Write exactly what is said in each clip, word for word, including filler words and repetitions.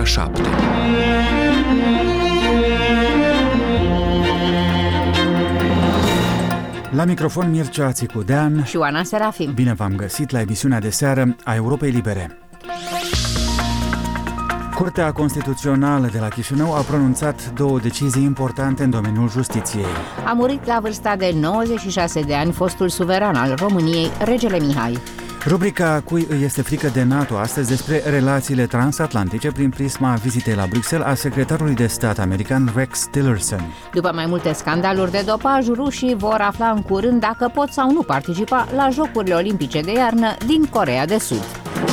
ora șapte. La microfon Mircea Țicudean și Oana Serafim. Bine v-am găsit la emisiunea de seară a Europei Libere. Curtea Constituțională de la Chișinău a pronunțat două decizii importante în domeniul justiției. A murit la vârsta de nouăzeci și șase de ani fostul suveran al României, regele Mihai. Rubrica Cui îi este frică de NATO astăzi despre relațiile transatlantice prin prisma vizitei la Bruxelles a secretarului de stat american Rex Tillerson. După mai multe scandaluri de dopaj, rușii vor afla în curând dacă pot sau nu participa la Jocurile Olimpice de iarnă din Coreea de Sud.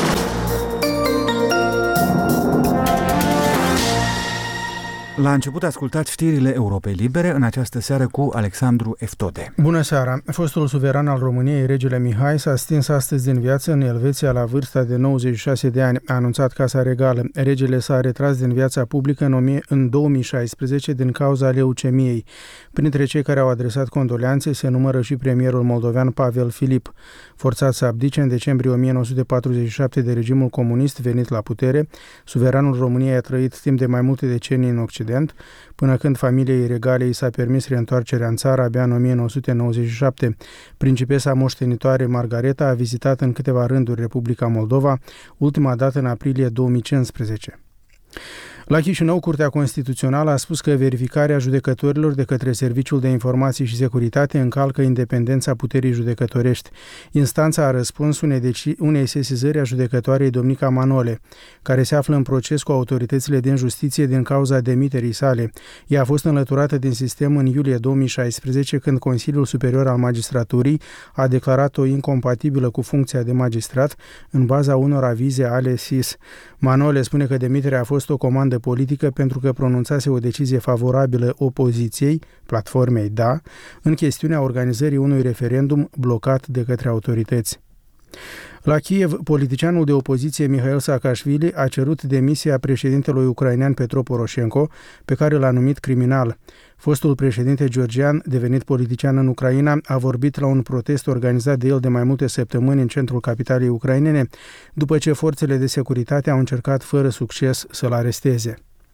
La început ascultați știrile Europei Libere în această seară cu Alexandru Eftode. Bună seara! Fostul suveran al României, regele Mihai, s-a stins astăzi din viață în Elveția la vârsta de nouăzeci și șase de ani, a anunțat Casa Regală. Regele s-a retras din viața publică în, în două mii șaisprezece din cauza leucemiei. Printre cei care au adresat condoleanțe se numără și premierul moldovean Pavel Filip. Forțat să abdice în decembrie o mie nouă sute patruzeci și șapte de regimul comunist venit la putere, suveranul României a trăit timp de mai multe decenii în Occident, până când familiei regale i s-a permis reîntoarcerea în țară abia în o mie nouă sute nouăzeci și șapte. Principesa moștenitoare Margareta a vizitat în câteva rânduri Republica Moldova, ultima dată în aprilie două mii cincisprezece. La Chișinău, Curtea Constituțională a spus că verificarea judecătorilor de către Serviciul de Informații și Securitate încalcă independența puterii judecătorești. Instanța a răspuns unei, deci, unei sesizări a judecătoarei Domnica Manole, care se află în proces cu autoritățile din justiție din cauza demiterii sale. Ea a fost înlăturată din sistem în iulie două mii șaisprezece, când Consiliul Superior al Magistraturii a declarat-o incompatibilă cu funcția de magistrat în baza unor avize ale S I S. Manole spune că demiterea a fost o comandă politică pentru că pronunțase o decizie favorabilă opoziției, platformei Da, în chestiunea organizării unui referendum blocat de către autorități. La Kiev, politicianul de opoziție Mihail Saakashvili a cerut demisia președintelui ucrainean Petro Poroșenko, pe care l-a numit criminal. Fostul președinte georgian, devenit politician în Ucraina, a vorbit la un protest organizat de el de mai multe săptămâni în centrul capitalei ucrainene, după ce forțele de securitate au încercat fără succes să-l aresteze.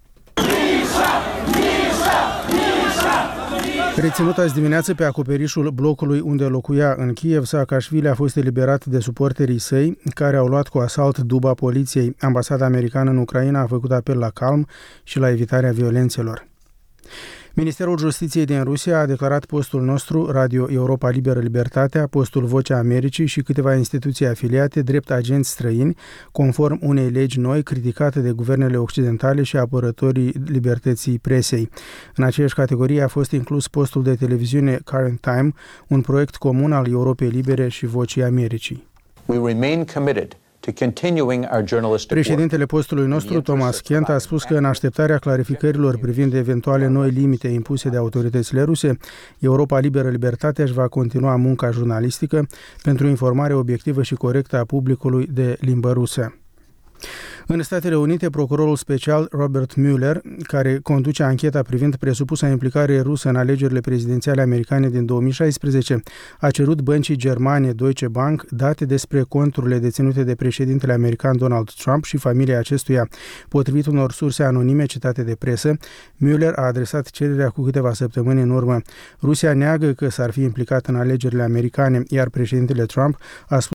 Reținut azi dimineață pe acoperișul blocului unde locuia în Kiev, Saakashvili a fost eliberat de suporterii săi, care au luat cu asalt duba poliției. Ambasada americană în Ucraina a făcut apel la calm și la evitarea violențelor. Ministerul Justiției din Rusia a declarat postul nostru, Radio Europa Liberă Libertatea, postul Vocea Americii și câteva instituții afiliate drept agenți străini, conform unei legi noi criticate de guvernele occidentale și apărătorii libertății presei. În aceeași categorie a fost inclus postul de televiziune Current Time, un proiect comun al Europei Libere și Vocii Americii. We remain committed to continuing our journalistic work. Președintele postului nostru, Thomas Kent, a spus că în așteptarea clarificărilor privind eventuale noi limite impuse de autoritățile ruse, Europa Liberă Libertatea își va continua munca jurnalistică pentru informare obiectivă și corectă a publicului de limbă rusă. În Statele Unite, procurorul special Robert Mueller, care conduce ancheta privind presupusa implicare rusă în alegerile prezidențiale americane din două mii șaisprezece, a cerut băncii germane Deutsche Bank date despre conturile deținute de președintele american Donald Trump și familia acestuia. Potrivit unor surse anonime citate de presă, Mueller a adresat cererea cu câteva săptămâni în urmă. Rusia neagă că s-ar fi implicat în alegerile americane, iar președintele Trump a spus